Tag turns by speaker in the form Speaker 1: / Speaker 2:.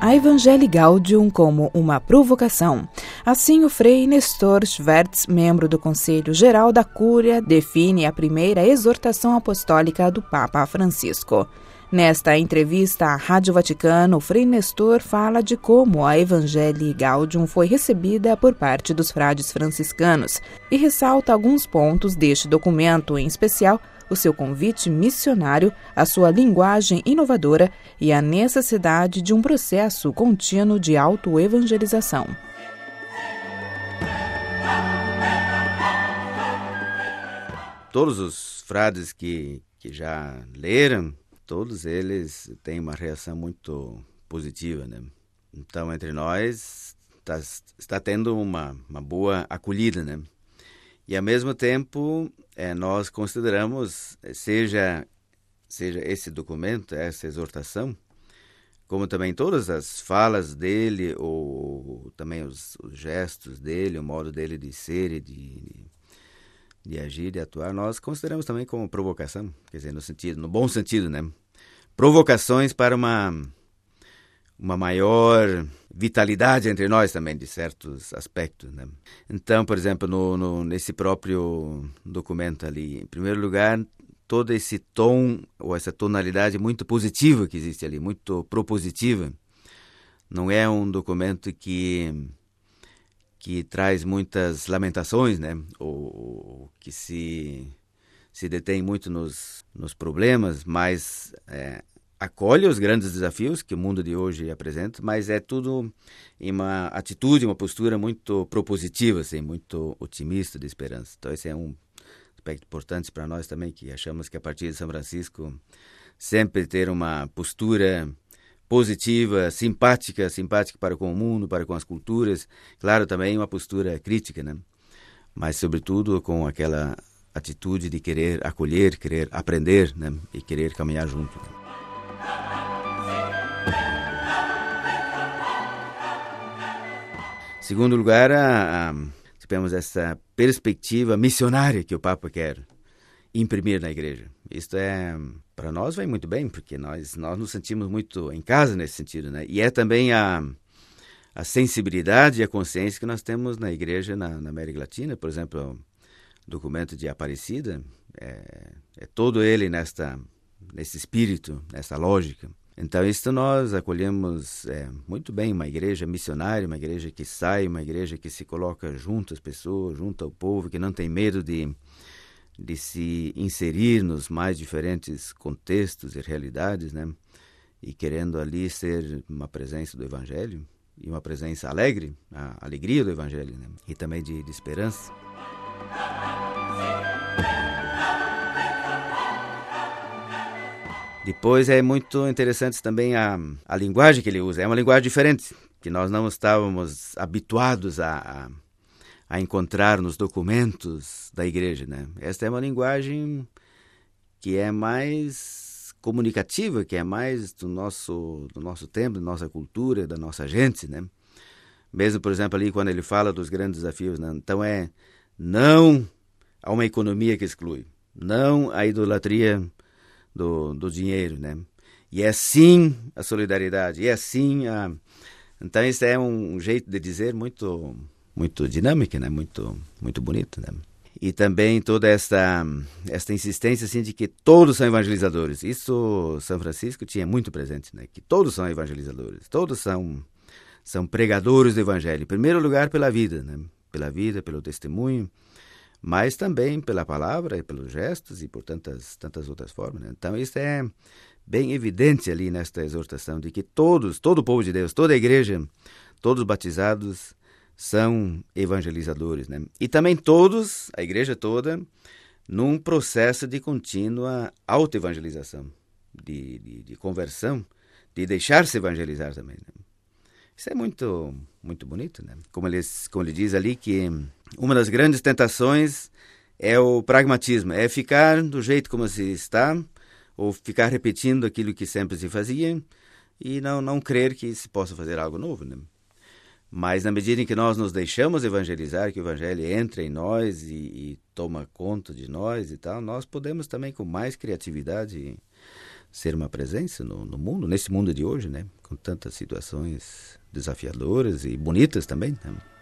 Speaker 1: a Evangelii Gaudium como uma provocação. Assim, o Frei Nestor Schwertz, membro do Conselho Geral da Cúria, define a primeira exortação apostólica do Papa Francisco. Nesta entrevista à Rádio Vaticano, o Frei Nestor fala de como a Evangelii Gaudium foi recebida por parte dos frades franciscanos e ressalta alguns pontos deste documento, em especial o seu convite missionário, a sua linguagem inovadora e a necessidade de um processo contínuo de autoevangelização.
Speaker 2: Todos os frades que já leram, todos eles têm uma reação muito positiva, né? Então, entre nós, está tendo uma boa acolhida, né? E, ao mesmo tempo, nós consideramos, seja esse documento, essa exortação, como também todas as falas dele, ou também os gestos dele, o modo dele de ser e de agir, de atuar, nós consideramos também como provocação, quer dizer, no bom sentido, né? Provocações para uma maior vitalidade entre nós também, de certos aspectos, né? Então, por exemplo, nesse próprio documento ali, em primeiro lugar, todo esse tom, ou essa tonalidade muito positiva que existe ali, muito propositiva. Não é um documento que traz muitas lamentações, né? Ou que se detém muito nos problemas, mas acolhe os grandes desafios que o mundo de hoje apresenta, mas é tudo em uma atitude, uma postura muito propositiva, assim, muito otimista, de esperança. Então esse é um aspecto importante para nós também, que achamos que a partir de São Francisco sempre ter uma postura positiva, simpática para com o mundo, para com as culturas, claro, também uma postura crítica, né? Mas sobretudo com aquela atitude de querer acolher, querer aprender, né? E querer caminhar junto. Segundo lugar, tivemos essa perspectiva missionária que o Papa quer imprimir na igreja. Isto para nós vai muito bem, porque nós nos sentimos muito em casa nesse sentido, né? E é também a sensibilidade e a consciência que nós temos na igreja na América Latina. Por exemplo, o documento de Aparecida, é todo ele nesse espírito, nessa lógica. Então, isso nós acolhemos muito bem, uma igreja missionária, uma igreja que sai, uma igreja que se coloca junto às pessoas, junto ao povo, que não tem medo de se inserir nos mais diferentes contextos e realidades, né? E querendo ali ser uma presença do Evangelho, e uma presença alegre, a alegria do Evangelho, né? E também de esperança. Depois é muito interessante também a linguagem que ele usa. É uma linguagem diferente, que nós não estávamos habituados a encontrar nos documentos da igreja, né? Esta é uma linguagem que é mais comunicativa, que é mais do nosso tempo, da nossa cultura, da nossa gente, né? Mesmo, por exemplo, ali quando ele fala dos grandes desafios, né? Então não a uma economia que exclui, não a idolatria do dinheiro, né? E é sim a solidariedade, e é sim Então, isso é um jeito de dizer muito dinâmico, né? Muito bonito, né? E também toda esta insistência assim, de que todos são evangelizadores. Isso São Francisco tinha muito presente, né? Que todos são evangelizadores, todos são pregadores do Evangelho. Em primeiro lugar, pela vida, né? Pela vida, pelo testemunho, mas também pela palavra e pelos gestos e por tantas outras formas, né? Então, isso é bem evidente ali nesta exortação de que todo o povo de Deus, toda a igreja, todos os batizados são evangelizadores, né? E também todos, a igreja toda, num processo de contínua autoevangelização, de conversão, de deixar-se evangelizar também, né? Isso é muito bonito, né? Como ele diz ali que uma das grandes tentações é o pragmatismo, é ficar do jeito como se está, ou ficar repetindo aquilo que sempre se fazia e não crer que se possa fazer algo novo, né? Mas na medida em que nós nos deixamos evangelizar, que o Evangelho entra em nós e toma conta de nós e tal, nós podemos também com mais criatividade ser uma presença no mundo, nesse mundo de hoje, né? Com tantas situações desafiadoras e bonitas também, né?